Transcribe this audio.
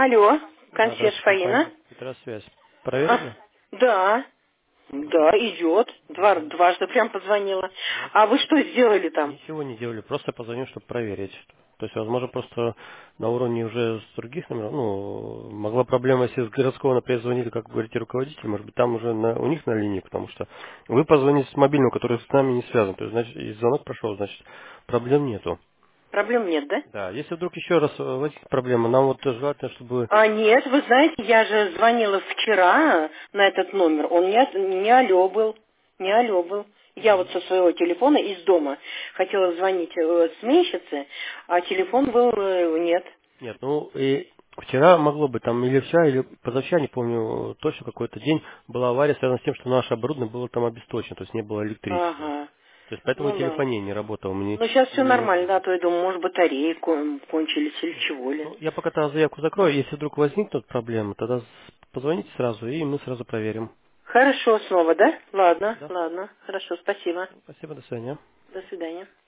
Алло, Да, консьерж здравствуйте, Фаина. компания Петросвязь. А, Проверили? да, да, идет. Дважды прям позвонила. Ну, А вы что сделали там? ничего не делали, просто позвонил, чтобы проверить. То есть, возможно, просто на уровне уже с других номеров, ну, могла проблема, если с городского, например, звонили, как вы говорите, руководитель, может быть, там уже у них на линии, потому что вы позвонили с мобильного, который с нами не связан, то есть, значит, и звонок прошел, значит, проблем нету. Проблем нет, да? Да, если вдруг еще раз возникнет проблема, нам вот желательно, чтобы... А нет, вы знаете, я же звонила вчера на этот номер. Он не алло был. Не алло был. Я вот со своего телефона из дома хотела звонить сменщице, а телефон был нет. Нет, ну и вчера могло быть, там или вчера, или позавчера, не помню точно какой-то день, была авария, связанная с тем, что наше оборудование было там обесточено, то есть не было электричества. Ага. То есть поэтому Ну да. телефония не работала. Мы Ну сейчас все не нормально, могли. да, то я думаю, может батареи кончились или чего ли. Ну, я пока тогда заявку закрою, если вдруг возникнут проблемы, тогда позвоните сразу, и мы сразу проверим. Хорошо снова, да? Ладно, Да? ладно. Хорошо, спасибо. Спасибо, до свидания. До свидания.